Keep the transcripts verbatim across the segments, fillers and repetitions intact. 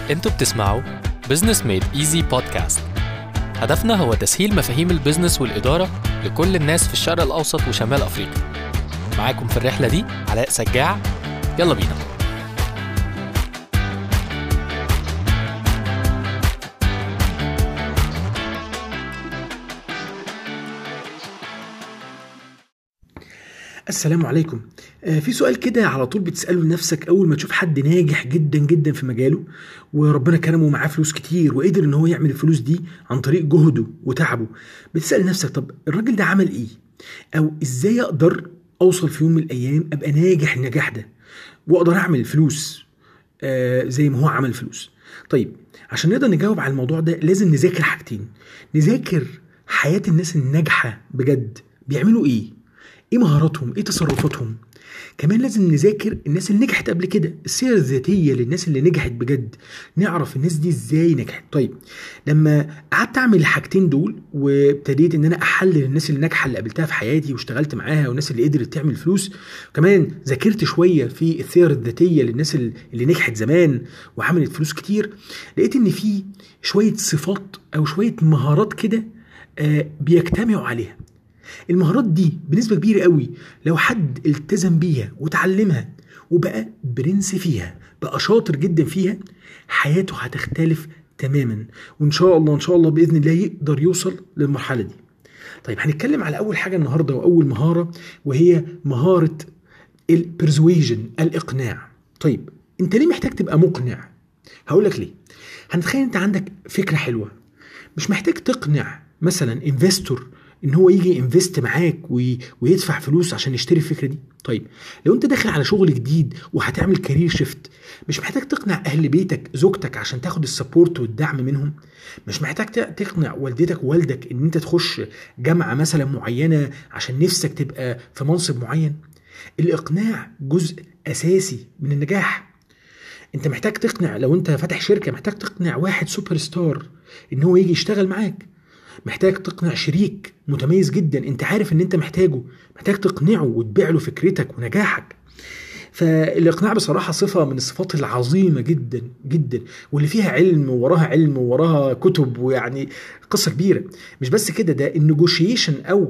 انتوا بتسمعوا بزنس ميد ايزي بودكاست. هدفنا هو تسهيل مفاهيم البزنس والإدارة لكل الناس في الشرق الأوسط وشمال أفريقيا. معاكم في الرحلة دي علاء سجاع. يلا بينا. السلام عليكم. في سؤال كده على طول بتسأله لنفسك أول ما تشوف حد ناجح جدا جدا في مجاله وربنا كرمه معاه فلوس كتير وقدر إن هو يعمل الفلوس دي عن طريق جهده وتعبه. بتسأل نفسك طب الراجل ده عمل إيه؟ أو إزاي أقدر أوصل في يوم من الأيام أبقى ناجح النجاح ده وأقدر أعمل الفلوس آه زي ما هو عمل فلوس. طيب عشان نقدر نجاوب على الموضوع ده لازم نذاكر حاجتين. نذاكر حياة الناس الناجحة بجد، بيعملوا إيه؟ ايه مهاراتهم، ايه تصرفاتهم. كمان لازم نذاكر الناس اللي نجحت قبل كده، السيرة الذاتية للناس اللي نجحت بجد، نعرف الناس دي ازاي نجحت. طيب لما قعدت اعمل الحاجتين دول وابتديت ان انا احلل الناس اللي ناجحه اللي قابلتها في حياتي واشتغلت معاها والناس اللي قدرت تعمل فلوس، كمان ذاكرت شويه في السيرة الذاتيه للناس اللي نجحت زمان وعملت فلوس كتير، لقيت ان في شويه صفات او شويه مهارات كده آه بيجتمعوا عليها. المهارات دي بنسبة كبيرة قوي لو حد التزم بيها وتعلمها وبقى برنس فيها، بقى شاطر جدا فيها، حياته هتختلف تماما، وإن شاء الله إن شاء الله بإذن الله يقدر يوصل للمرحلة دي. طيب هنتكلم على أول حاجة النهاردة وأول مهارة، وهي مهارة البرزويجن، الإقناع. طيب أنت ليه محتاج تبقى مقنع؟ هقولك ليه. هنتخيل أنت عندك فكرة حلوة، مش محتاج تقنع مثلا انفستور ان هو يجي انفست معاك ويدفع فلوس عشان يشتري الفكره دي. طيب لو انت داخل على شغل جديد وهتعمل كارير شيفت، مش محتاج تقنع اهل بيتك زوجتك عشان تاخد السبورت والدعم منهم، مش محتاج تقنع والدتك ووالدك ان انت تخش جامعه مثلا معينه عشان نفسك تبقى في منصب معين. الاقناع جزء اساسي من النجاح. انت محتاج تقنع، لو انت فاتح شركه محتاج تقنع واحد سوبر ستار ان هو يجي يشتغل معاك، محتاج تقنع شريك متميز جدا انت عارف ان انت محتاجه، محتاج تقنعه وتبيع له فكرتك ونجاحك. فالاقناع بصراحة صفة من الصفات العظيمة جدا جدا، واللي فيها علم ووراها علم ووراها كتب، ويعني قصة كبيرة. مش بس كده، ده النيجوشيشن او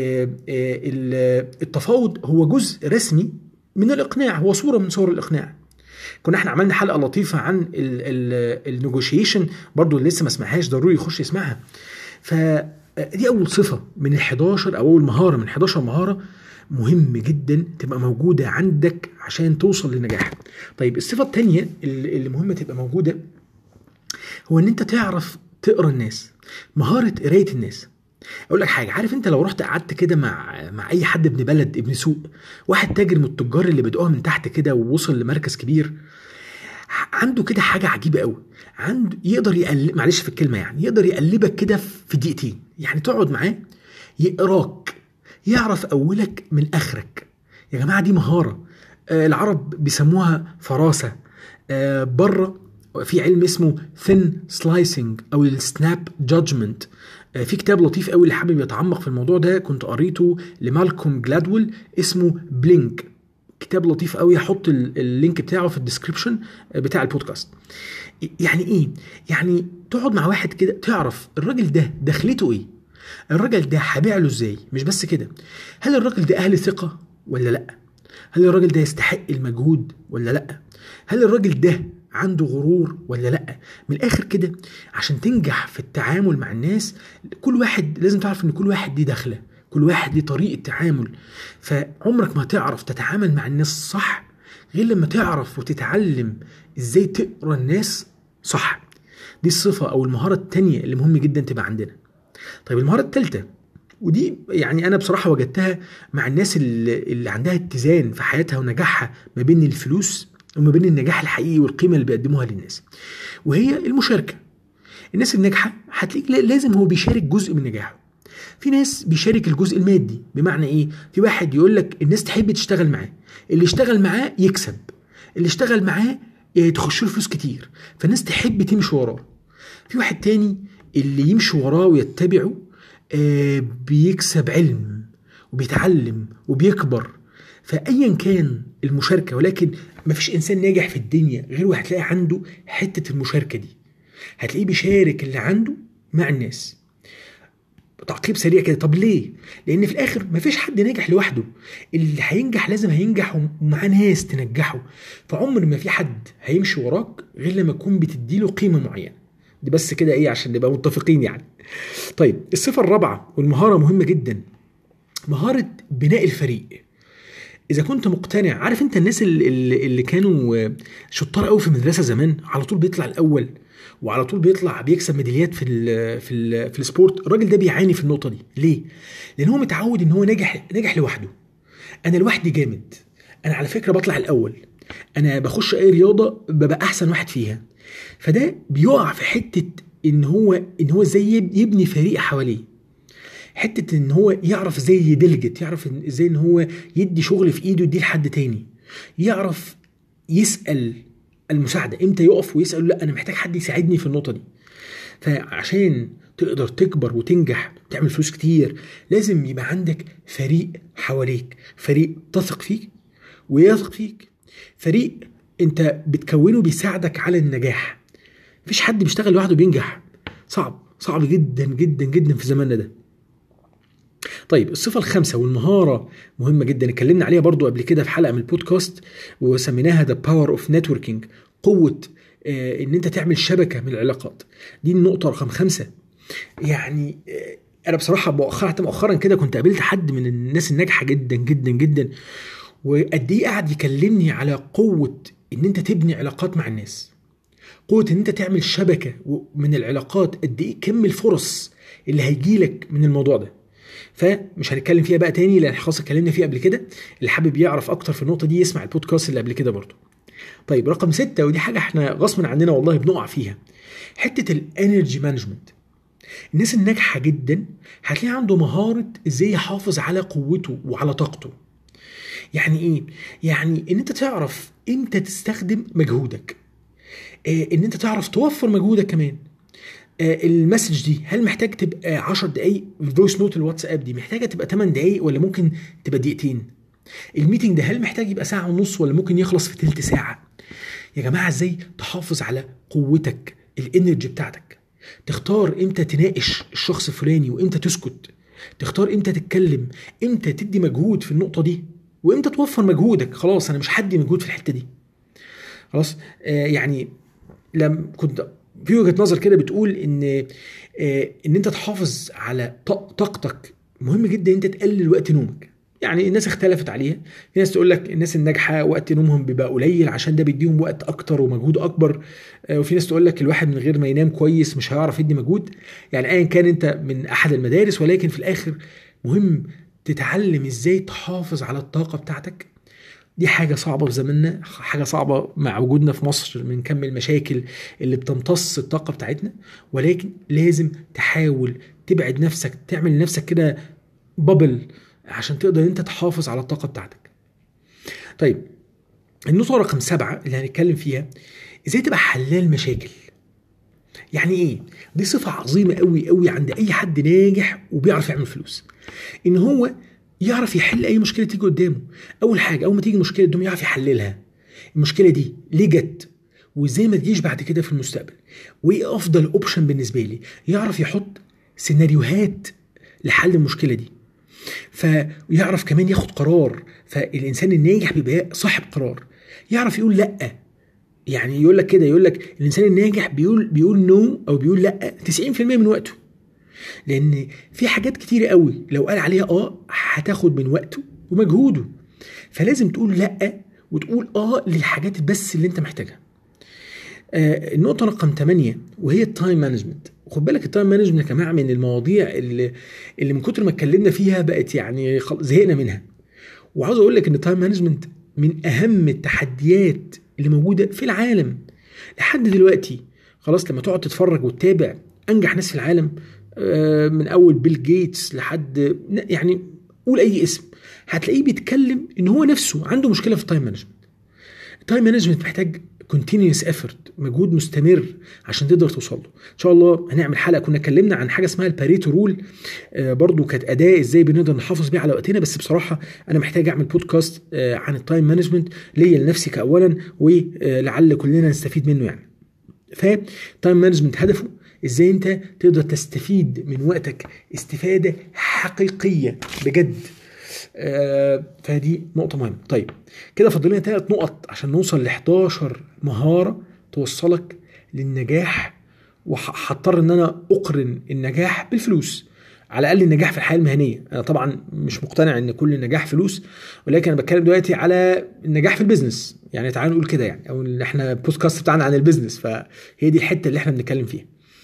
التفاوض هو جزء رسمي من الاقناع، هو صورة من صور الاقناع. كنا احنا عملنا حلقة لطيفة عن النيجوشيشن برضو، اللي لسه ما سمعهاش ضروري يخش يسمعها. فدي أول صفة من الحداشر أو أول مهارة من حداشر مهارة مهم جدا تبقى موجودة عندك عشان توصل للنجاح. طيب الصفة التانية اللي مهمة تبقى موجودة هو أن أنت تعرف تقرأ الناس، مهارة قراية الناس. أقول لك حاجة، عارف أنت لو رحت قعدت كده مع مع أي حد ابن بلد ابن سوق، واحد تاجر من التجار اللي بدأوها من تحت كده ووصل لمركز كبير، عنده كده حاجة عجيبة قوي، عنده يقدر يقلب، معلش في الكلمة يعني، يقدر يقلبك كده في دقيقتين. يعني تقعد معاه يقراك، يعرف أولك من آخرك. يا جماعة دي مهارة. آه العرب بيسموها فراسة. آه بره في علم اسمه thin slicing أو السناب جادجمنت. آه في كتاب لطيف قوي اللي حابب يتعمق في الموضوع ده كنت قريته لمالكوم جلادويل اسمه بلينك، كتاب لطيف قوي، هحط اللينك بتاعه في الديسكريبشن بتاع البودكاست. يعني ايه؟ يعني تقعد مع واحد كده تعرف الراجل ده دخلته ايه، الراجل ده هبيع له ازاي. مش بس كده، هل الراجل ده اهل ثقة ولا لا، هل الراجل ده يستحق المجهود ولا لا، هل الراجل ده عنده غرور ولا لا. من الاخر كده عشان تنجح في التعامل مع الناس، كل واحد لازم تعرف ان كل واحد دي دخله، كل واحد ليه طريقة تعامل. فعمرك ما تعرف تتعامل مع الناس صح غير لما تعرف وتتعلم ازاي تقرأ الناس صح. دي الصفة او المهارة التانية اللي مهم جدا تبقى عندنا. طيب المهارة التالتة، ودي يعني انا بصراحة وجدتها مع الناس اللي, اللي عندها اتزان في حياتها ونجاحها ما بين الفلوس وما بين النجاح الحقيقي والقيمة اللي بيقدموها للناس، وهي المشاركة. الناس الناجحة هتلاقيك لازم هو بيشارك جزء من نجاحه. في ناس بيشارك الجزء المادي، بمعنى ايه؟ في واحد يقول لك الناس تحب تشتغل معاه، اللي يشتغل معاه يكسب، اللي يشتغل معاه تخش له فلوس كتير، فالناس تحب تمشي وراه. في واحد تاني اللي يمشي وراه ويتبعه آه بيكسب علم وبيتعلم وبيكبر، فأيا كان المشاركة، ولكن مفيش إنسان ناجح في الدنيا غير وهتلاقي عنده حتة المشاركة دي، هتلاقيه بيشارك اللي عنده مع الناس. تعقيب سريع كده، طب ليه؟ لأن في الآخر مفيش حد ناجح لوحده، اللي هينجح لازم هينجح ومع ناس تنجحه، فعمر ما في حد هيمشي وراك غير لما تكون بتديله قيمة معينة. دي بس كده إيه عشان نبقى متفقين يعني. طيب الصفة الرابعة والمهارة مهمة جدا، مهارة بناء الفريق. إذا كنت مقتنع، عارف أنت الناس اللي, اللي كانوا شطار قوي في المدرسة زمان، على طول بيطلع الأول وعلى طول بيطلع بيكسب ميداليات في ال في ال في السبورت، الراجل ده بيعاني في النقطة دي. ليه؟ لأن هو متعود إن هو ناجح ناجح لوحده. أنا لوحدي جامد، أنا على فكرة بطلع الأول، أنا بخش أي رياضة ببقى أحسن واحد فيها. فده بيقع في حتة إن هو إن هو إزاي يبني فريق حواليه، حتة إن هو يعرف إزاي يدلجت، يعرف إزاي إن هو يدي شغل في إيده يديه لحد تاني، يعرف يسأل المساعدة امتى، يقف ويسأل لا أنا محتاج حد يساعدني في النقطة دي. فعشان تقدر تكبر وتنجح تعمل فلوس كتير، لازم يبقى عندك فريق حواليك، فريق تثق فيك ويثق فيك، فريق انت بتكونه بيساعدك على النجاح. مفيش حد بيشتغل لوحده بينجح، صعب صعب جدا جدا جدا في زماننا ده. طيب الصفة الخامسة والمهارة مهمة جدا، اتكلمنا عليها برضو قبل كده في حلقة من البودكاست وسميناها The Power of Networking، قوة آه ان انت تعمل شبكة من العلاقات. دي النقطة رقم خمسة. يعني آه انا بصراحة مؤخرا مؤخرا كده كنت قابلت حد من الناس الناجحة جدا جدا جدا، وقد ايه قاعد يكلمني على قوة ان انت تبني علاقات مع الناس، قوة ان انت تعمل شبكة من العلاقات، قد ايه كم الفرص اللي هيجيلك من الموضوع ده. فمش هنتكلم فيها بقى تاني لان خلاص اتكلمنا فيها قبل كده، اللي حابب يعرف اكتر في النقطة دي يسمع البودكاست اللي قبل كده برضو. طيب رقم ستة، ودي حاجة احنا غصبا عننا والله بنقع فيها، حتة الانرجي مانجمنت. الناس الناجحة جدا هتلاقي عنده مهارة ازاي يحافظ على قوته وعلى طاقته. يعني ايه؟ يعني ان انت تعرف امتى تستخدم مجهودك، اه ان انت تعرف توفر مجهودك كمان. اه المسج دي هل محتاج تبقى عشر دقايق؟ الفويس نوت الواتساب دي محتاجة تبقى ثماني دقايق ولا ممكن تبقى دقيقتين؟ الميتنج ده هل محتاج يبقى ساعة ونص ولا ممكن يخلص في تلت ساعة؟ يا جماعة ازاي تحافظ على قوتك، الانرجي بتاعتك، تختار امتى تناقش الشخص الفلاني وامتى تسكت، تختار امتى تتكلم، امتى تدي مجهود في النقطة دي وامتى توفر مجهودك. خلاص انا مش هدي مجهود في الحتة دي خلاص. آه يعني لما كنت في وجهة نظر كده بتقول ان آه ان انت تحافظ على طاقتك مهم جدا، انت تقلل وقت نومك. يعني الناس اختلفت عليها، في ناس تقول لك الناس الناجحه وقت نومهم بيبقى قليل عشان ده بيديهم وقت اكتر ومجهود اكبر، وفي ناس تقول لك الواحد من غير ما ينام كويس مش هيعرف يدي مجهود. يعني ايا كان انت من احد المدارس، ولكن في الاخر مهم تتعلم ازاي تحافظ على الطاقه بتاعتك. دي حاجه صعبه في زماننا، حاجه صعبه مع وجودنا في مصر من كم المشاكل اللي بتمتص الطاقه بتاعتنا، ولكن لازم تحاول تبعد نفسك، تعمل لنفسك كده بابل عشان تقدر انت تحافظ على الطاقة بتاعتك. طيب النقطة رقم سبعة اللي هنتكلم فيها، ازاي تبقى حلال مشاكل. يعني ايه؟ دي صفة عظيمة قوي قوي عند اي حد ناجح وبيعرف يعمل فلوس، ان هو يعرف يحل اي مشكلة تيجي قدامه. اول حاجة اول ما تيجي مشكلة قدامه يعرف يحللها، المشكلة دي ليه جت وازاي ما تجيش بعد كده في المستقبل، وايه افضل اوبشن بالنسبة لي، يعرف يحط سيناريوهات لحل المشكلة دي، فيعرف كمان ياخد قرار. فالإنسان الناجح بيبقى صاحب قرار، يعرف يقول لأ. يعني يقول لك كده، يقول لك الإنسان الناجح بيقول بيقول نو أو بيقول لأ تسعين في المية من وقته، لأن في حاجات كتيرة قوي لو قال عليها آه هتاخد من وقته ومجهوده، فلازم تقول لأ وتقول آه للحاجات بس اللي أنت محتاجها. آه النقطة رقم ثمانية وهي التايم مانجمنت. خد بالك التايم مانجمنت يا جماعه من المواضيع اللي اللي من كتر ما اتكلمنا فيها بقت يعني زهقنا منها. وعاوز اقول لك ان التايم مانجمنت من اهم التحديات اللي موجوده في العالم لحد دلوقتي. خلاص لما تقعد تتفرج وتتابع انجح ناس في العالم، من اول بيل جيتس لحد يعني قول اي اسم، هتلاقيه بيتكلم ان هو نفسه عنده مشكله في التايم مانجمنت. التايم مانجمنت محتاج continuous effort، مجهود مستمر عشان تقدر توصل له. ان شاء الله هنعمل حلقه كنا اتكلمنا عن حاجه اسمها الباريتو رول، آه برضو كانت اداه ازاي بنقدر نحافظ بيها على وقتنا، بس بصراحه انا محتاج اعمل بودكاست آه عن التايم مانجمنت ليا لنفسي كاولا، ولعل كلنا نستفيد منه يعني. فتايم مانجمنت هدفه ازاي انت تقدر تستفيد من وقتك استفاده حقيقيه بجد. آه فدي نقطه مهمه. طيب كده فاضل لنا ثلاث نقط عشان نوصل ل احداشر مهاره توصلك للنجاح، وهضطر ان انا اقرن النجاح بالفلوس، على الاقل النجاح في الحياه المهنيه. انا طبعا مش مقتنع ان كل النجاح فلوس، ولكن انا بتكلم دلوقتي على النجاح في البيزنس، يعني تعالوا نقول كده يعني، او ان احنا البودكاست بتاعنا عن البيزنس، فهي دي الحته اللي احنا بنتكلم فيها.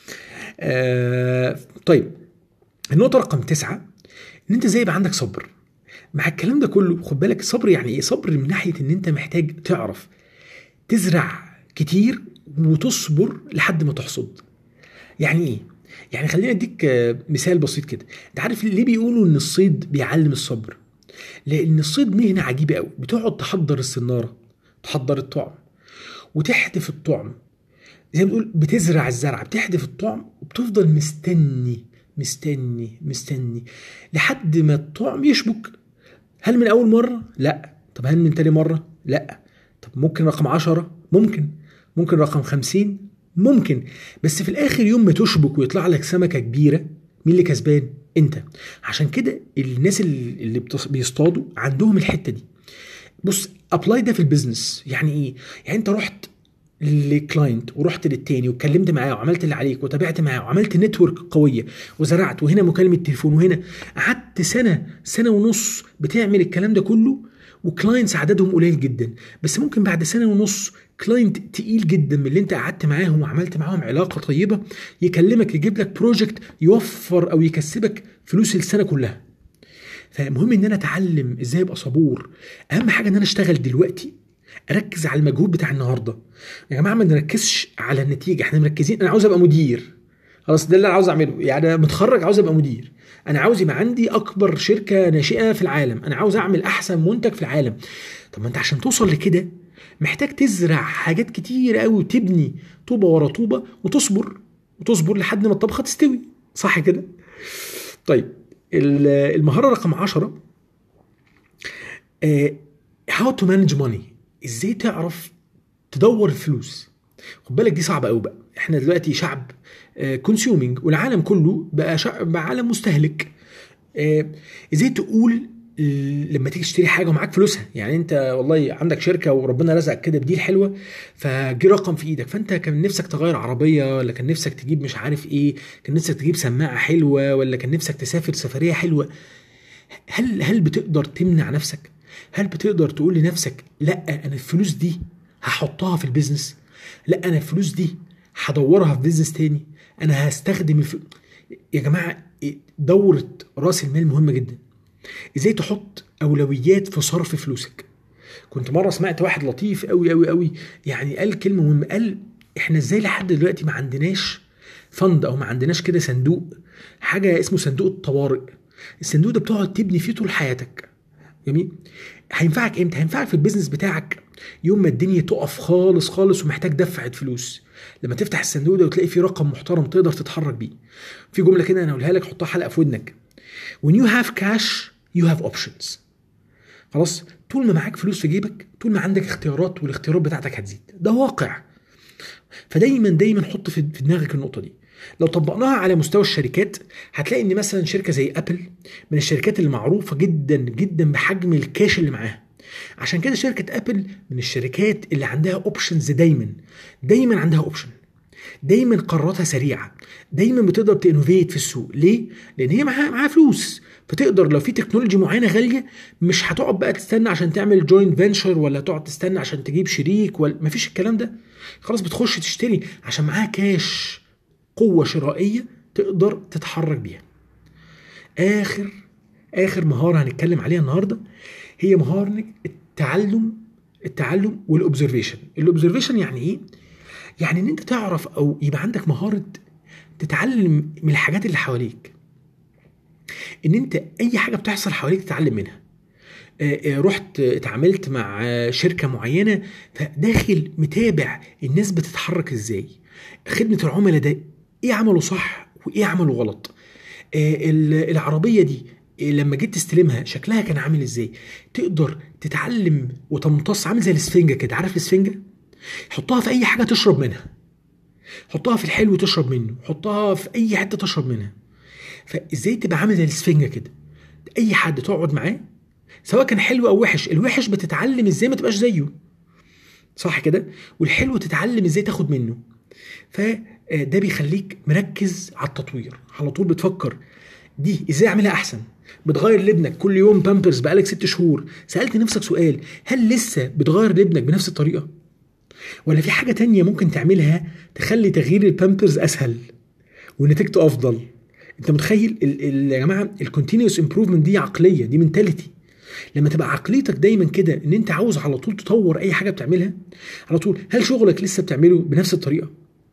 آه طيب النقطه رقم تسعة، ان انت ازاي يبقى عندك صبر مع الكلام ده كله. خد بالك صبر يعني ايه؟ صبر من ناحيه ان انت محتاج تعرف تزرع كتير وتصبر لحد ما تحصد. يعني ايه؟ يعني خلينا اديك مثال بسيط كده. انت عارف ليه بيقولوا ان الصيد بيعلم الصبر؟ لان الصيد مهنه عجيبه قوي. بتقعد تحضر السناره، تحضر الطعم، وتحدف الطعم، زي ما بتقول بتزرع الزرعه، بتحدف الطعم وبتفضل مستني مستني مستني لحد ما الطعم يشبك. هل من اول مره؟ لا. طب هل من تاني مره؟ لا. طب ممكن رقم عشرة؟ ممكن. ممكن رقم خمسين؟ ممكن. بس في الاخر يوم ما تشبك ويطلع لك سمكه كبيره، مين اللي كسبان؟ انت. عشان كده الناس اللي بيصطادوا عندهم الحته دي. بص ابلاي ده في البيزنس. يعني ايه؟ يعني انت رحت لكلاينت ورحت للتاني واتكلمت معاه وعملت اللي عليك وتابعت معاه وعملت نتورك قويه وزرعت، وهنا مكالمه تليفون، وهنا قعدت سنه سنه ونص بتعمل الكلام ده كله، وكلاينتس عددهم قليل جدا. بس ممكن بعد سنه ونص كلاينت تقيل جدا من اللي انت قعدت معاهم وعملت معاهم علاقه طيبه يكلمك يجيب لك بروجكت يوفر او يكسبك فلوس السنه كلها. فمهم ان انا اتعلم ازاي ابقى صبور. اهم حاجه ان انا اشتغل دلوقتي، اركز على المجهود بتاع النهارده. يا جماعه ما نركزش على النتيجه، احنا مركزين انا عاوز ابقى مدير، خلاص ده اللي انا عاوز اعمله. يعني متخرج عاوز ابقى مدير، انا عاوز يبقى عندي اكبر شركه ناشئه في العالم، انا عاوز اعمل احسن منتج في العالم. طب ما انت عشان توصل لكده محتاج تزرع حاجات كتير قوي وتبني طوبه ورا طوبه وتصبر وتصبر لحد ما الطبخه تستوي، صح كده؟ طيب المهاره رقم عشرة، how to manage money، ازاي تعرف تدور الفلوس. خد بالك دي صعبه قوي بقى. احنا دلوقتي شعب كونسيومينج، والعالم كله بقى شعب عالم مستهلك. ازاي تقول لما تيجي تشتري حاجه ومعاك فلوسها؟ يعني انت والله عندك شركه وربنا رزقك كده بديل حلوه، فجي رقم في ايدك، فانت كان نفسك تغير عربيه، ولا كان نفسك تجيب مش عارف ايه، كان نفسك تجيب سماعه حلوه، ولا كان نفسك تسافر سفريه حلوه. هل هل بتقدر تمنع نفسك؟ هل بتقدر تقول لنفسك لا انا الفلوس دي هحطها في البيزنس، لا انا الفلوس دي هدورها في بيزنس تاني، انا هستخدم الف... يا جماعه دوره راس المال مهمه جدا. ازاي تحط اولويات في صرف فلوسك. كنت مره سمعت واحد لطيف قوي قوي قوي يعني قال كلمه مهمه، قال احنا ازاي لحد دلوقتي ما عندناش فند او ما عندناش كده صندوق، حاجه اسمه صندوق الطوارئ. الصندوق ده بتقعد تبني فيه طول حياتك. جميل. هينفعك امتى؟ هينفعك في البيزنس بتاعك يوم ما الدنيا تقف خالص خالص ومحتاج دفعة فلوس، لما تفتح الصندوق ده وتلاقي فيه رقم محترم تقدر تتحرك بيه. في جملة كده انا اقولها لك، حطها حلقة في ودنك: when you have cash you have options. خلاص، طول ما معاك فلوس في جيبك طول ما عندك اختيارات، والاختيارات بتاعتك هتزيد. ده واقع. فدايما دايما حط في دماغك النقطة دي. لو طبقناها على مستوى الشركات هتلاقي ان مثلا شركة زي ابل من الشركات المعروفة جدا جدا بحجم الكاش اللي معاها. عشان كده شركة ابل من الشركات اللي عندها اوبشنز، دايما دايما عندها اوبشن، دايما قراراتها سريعة، دايما بتقدر تانوفيت في السوق. ليه؟ لان هي معاها معاها فلوس، فتقدر لو في تكنولوجي معينة غالية مش هتقعد بقى تستنى عشان تعمل جوينت فينشر، ولا تقعد تستنى عشان تجيب شريك، ولا مفيش الكلام ده. خلاص بتخش تشتري عشان معاها كاش، قوة شرائية تقدر تتحرك بيها. آخر آخر مهارة هنتكلم عليها النهاردة هي مهارة التعلم التعلم والأوبزرفيشن. الأوبزرفيشن يعني إيه؟ يعني إن أنت تعرف أو يبقى عندك مهارة تتعلم من الحاجات اللي حواليك، إن أنت أي حاجة بتحصل حواليك تتعلم منها. رحت اتعاملت مع شركة معينة، فداخل متابع الناس بتتحرك ازاي، خدمة العملاء ده ايه عمله صح وايه عمله غلط، العربية دي لما جيت تستلمها شكلها كان عامل ازاي. تقدر تتعلم وتمتص، عامل زي الاسفنجة كده، عارف الاسفنجة؟ حطها في اي حاجة تشرب منها، حطها في الحلو تشرب منه، حطها في اي حتة تشرب منها. فازاي تبقى عامل زي الاسفنجة كده، اي حد تقعد معاه سواء كان حلو او وحش، الوحش بتتعلم ازاي ما تبقاش زيه، صح كده؟ والحلو تتعلم ازاي تاخد منه. فده بيخليك مركز على التطوير، على طول بتفكر دي ازاي اعملها احسن. بتغير لابنك كل يوم بامبرز بقالك ست شهور، سألت نفسك سؤال، هل لسه بتغير لابنك بنفس الطريقة؟ ولا في حاجة تانية ممكن تعملها تخلي تغيير البامبرز اسهل ونتيجته افضل؟ انت متخيل يا جماعة الكونتينيوس امبروفمنت دي عقلية، دي منتاليتي. لما تبقى عقليتك دايما كده ان انت عاوز على طول تطور اي حاجة بتعملها على طول، هل شغلك لسه بتعمله بنفس الطريقة؟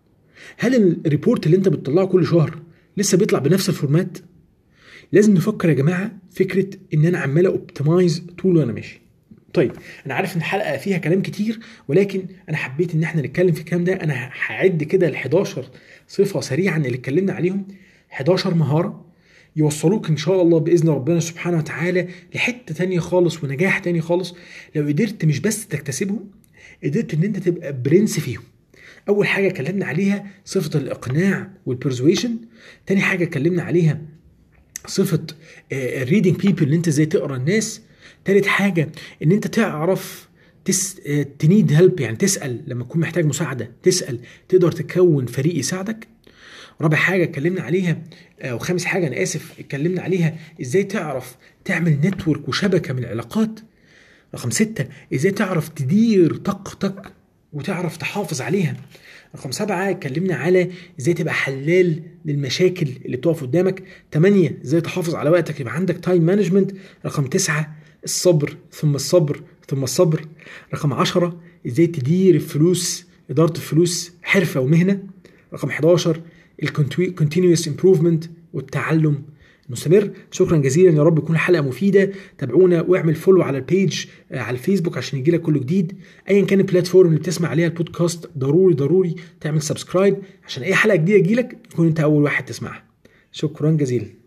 هل الريبورت اللي انت بتطلعه كل شهر لسه بيطلع بنفس الفورمات؟ لازم نفكر يا جماعة فكرة ان انا عمال اوبتمايز طول وانا ماشي. طيب انا عارف ان الحلقة فيها كلام كتير، ولكن انا حبيت ان احنا نتكلم في الكلام ده. انا هعد كده ال حداشر صفة سريعا اللي اتكلمنا عليهم، حداشر مهارة يوصلوك ان شاء الله باذن ربنا سبحانه وتعالى لحتة تانية خالص ونجاح تاني خالص، لو قدرت مش بس تكتسبهم، قدرت ان انت تبقى برنس فيهم. اول حاجة اتكلمنا عليها صفة الاقناع والبرزويشن، تاني حاجة اتكلمنا عليها صفة الريدنج بيبل، ان انت ازاي تقرا الناس، تالت حاجة ان انت تعرف تس... تنيد هيلب، يعني تسأل لما تكون محتاج مساعدة، تسأل تقدر تكون فريق يساعدك. رابع حاجة اتكلمنا عليها، وخامس حاجة انا اسف اتكلمنا عليها ازاي تعرف تعمل نتورك وشبكة من العلاقات. رقم ستة ازاي تعرف تدير طاقتك وتعرف تحافظ عليها. رقم سبعة اتكلمنا على ازاي تبقى حلال للمشاكل اللي بتقف قدامك. تمانية ازاي تحافظ على وقتك، يبقى عندك تايم مانجمنت. رقم تسعة الصبر ثم الصبر ثم الصبر. رقم عشرة ازاي تدير الفلوس، إدارة الفلوس حرفة ومهنة. رقم حداشر الكونتينيوس امبروفمنت والتعلم المستمر. شكرا جزيلا، يا رب يكون الحلقة مفيدة. تابعونا واعمل فولو على البيج على الفيسبوك عشان يجيلك كل جديد. ايا كان البلاتفورم اللي بتسمع عليها البودكاست، ضروري ضروري تعمل سبسكرايب عشان اي حلقة جديدة تجيلك تكون انت اول واحد تسمعها. شكرا جزيلا.